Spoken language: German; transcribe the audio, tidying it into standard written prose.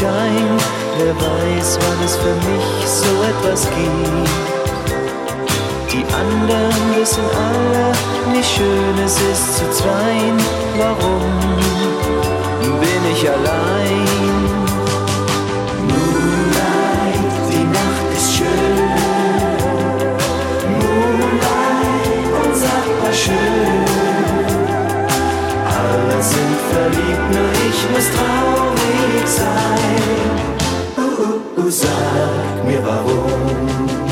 Schein. Wer weiß, wann es für mich so etwas gibt. Die anderen wissen alle, wie schön es ist zu zweien. Warum bin ich allein? Moonlight, die Nacht ist schön. Moonlight, unsagbar schön. Alle sind verliebt, nur ich muss traurig sein. Sag mir warum.